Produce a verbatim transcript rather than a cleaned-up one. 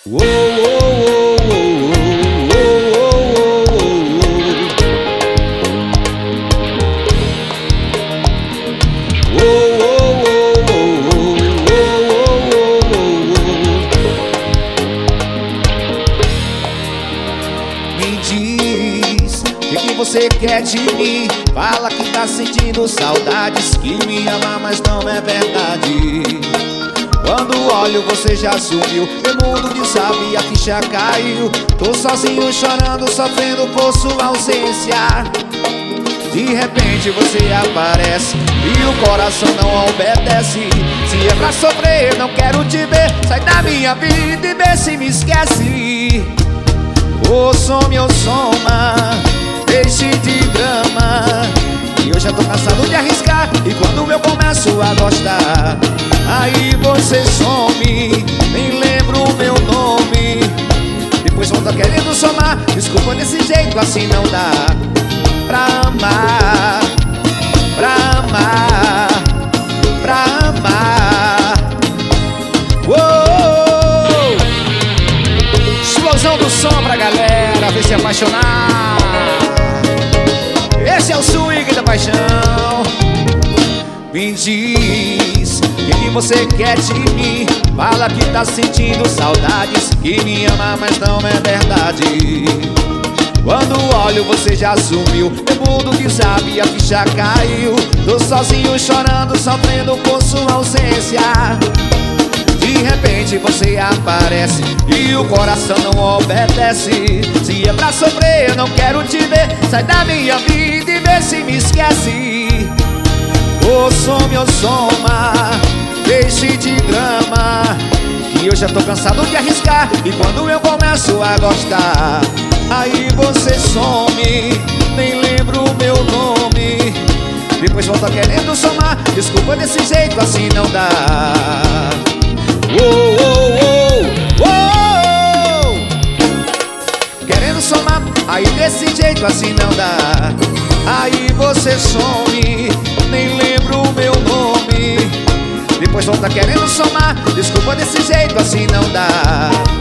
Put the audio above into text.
Uou, uou, uou, uou, uou, Me diz, o que, que você quer de mim? Fala que tá sentindo saudades, que me ama, mas não é verdade. Quando olho você já sumiu, meu mundo de sabe, a ficha caiu. Tô sozinho chorando, sofrendo por sua ausência. De repente você aparece e o coração não obedece. Se é pra sofrer, não quero te ver. Sai da minha vida e vê se me esquece. Ou some ou soma, deixe de drama. E eu já tô cansado de arriscar, e quando eu começo a gostar, aí você some, nem lembro o meu nome. Depois volta querendo somar, desculpa, desse jeito assim não dá. Pra amar, pra amar, pra amar. Uou! Explosão do som pra galera, vem se apaixonar. Esse é o swing da paixão. Me diz, o que você quer de mim? Fala que tá sentindo saudades, que me ama, mas não é verdade. Quando olho você já sumiu, meu mundo que sabe, a ficha caiu. Tô sozinho chorando, sofrendo por sua ausência. De repente você aparece e o coração não obedece. Se é pra sofrer, eu não quero te ver. Sai da minha vida e vê se me esquece. Ou some ou soma, deixe de drama. E eu já tô cansado de arriscar, e quando eu começo a gostar, aí você some, nem lembro o meu nome. Depois volta querendo somar, desculpa, desse jeito assim não dá. Uou, uou, uou, uou. Querendo somar, aí desse jeito assim não dá. Aí você some, nem lembro o meu nome. Depois volta querendo somar, desculpa, desse jeito assim não dá.